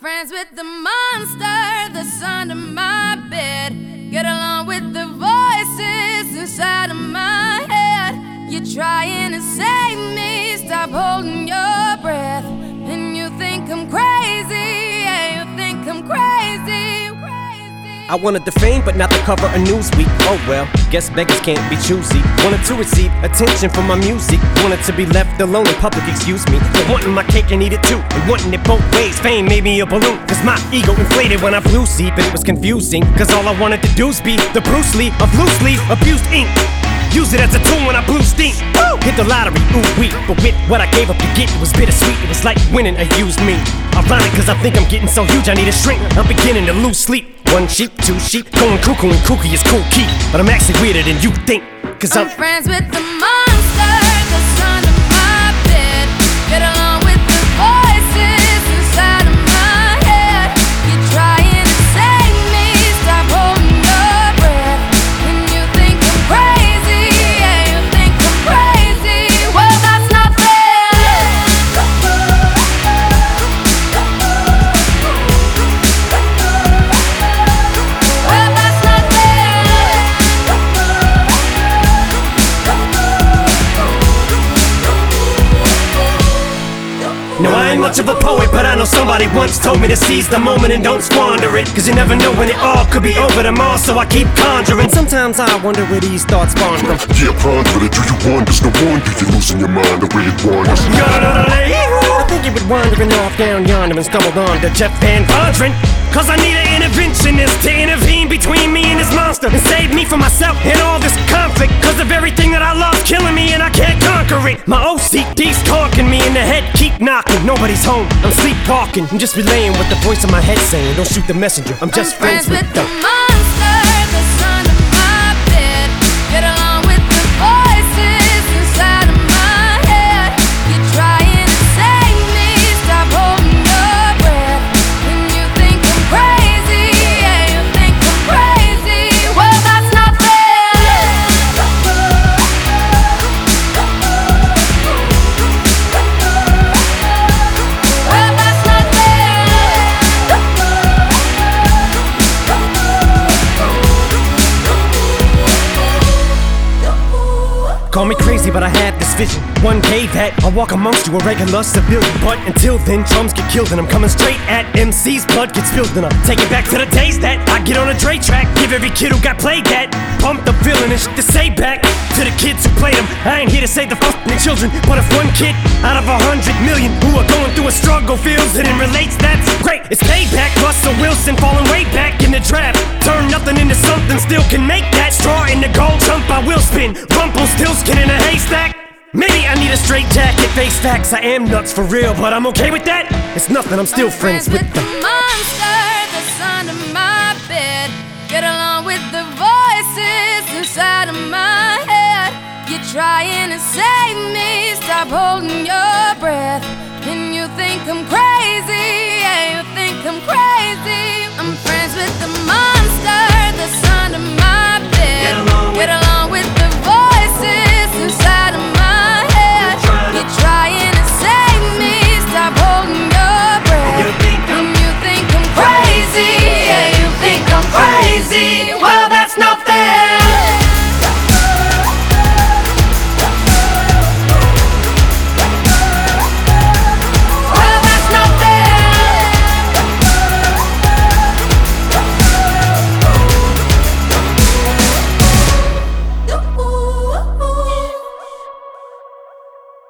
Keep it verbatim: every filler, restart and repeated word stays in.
friends with the monster that's under my bed. Get along with the voices inside of my head. You're trying to save me, stop holding your breath. And you think I'm crazy, yeah, you think I'm crazy, crazy. I wanted the fame, but not the cover of Newsweek. Oh well, guess beggars can't be choosy. Wanted to receive attention from my music. Wanted to be left alone in public, excuse me. But wanting my cake and eat it too, and wanting it both ways. Fame made me a balloon, cause my ego inflated when I flew see. But it was confusing, cause all I wanted to do was be the Bruce Lee of loose leaf, abused ink. Use it as a tool when I blew steam. Woo! Hit the lottery, ooh wee. But with what I gave up to get, it was bittersweet. It was like winning a used me. Ironic, cause I think I'm getting so huge I need a shrink. I'm beginning to lose sleep. One sheep, two sheep, going cuckoo and kooky is cool key. But I'm actually weirder than you think, cause I'm, I'm friends with the monster that's under my bed. Get along with the voices inside of my head. You're trying to save me, stop holding your breath. And you think I'm crazy, yeah, you think I'm crazy. Well, that's not fair. Well, that's not fair. no, I ain't much of a poet, but I know somebody once told me to seize the moment and don't squander it. Cause you never know when it all could be over tomorrow, so I keep conjuring. Sometimes I wonder where these thoughts spawn from. Yeah, ponder it, do you wonder? No wonder you're losing your mind the way it wanders. I think you would wandering off down yonder and stumbled on to Jeff Van Vondren. Cause I need an interventionist to intervene between me and this monster and save me from myself and all this conflict. Cause of everything that I love's killing me and I can't conquer it. My O C D's talking me in the head, keep knocking. Nobody's home, I'm sleepwalking. I'm just relaying what the voice in my head saying. Don't shoot the messenger, I'm just I'm friends, friends with with the the monster that's under my bed. Get along with the voices inside of my head. You're trying to save me, stop holding your breath. And you think I'm crazy, yeah, you think I'm crazy. Well, that's not fair. Well, that's not Call me crazy, but I had this vision. One day that I'll walk amongst you, a regular civilian. But until then, drums get killed and I'm coming straight at M C's. Blood gets spilled and I take it back to the days that I get on a Dre track. Give every kid who got played that pumped up feeling and shit to say back to the kids who played them. I ain't here to save the fucking children, but if one kid out of a hundred million who are going through a struggle feels it and relates, that's great. It's payback. Russell Wilson falling way back in the draft. Turn nothing into something, still can make that. Straw in the gold jump, I will spin. Rumpelstiltskin in a haystack. Maybe I need a straight jacket, face facts. I am nuts for real, but I'm okay with that. It's nothing, I'm still I'm friends, with the the monster that's under my bed. Get along with the voices inside of my head. You're trying to save me, stop holding your breath. And you think I'm crazy,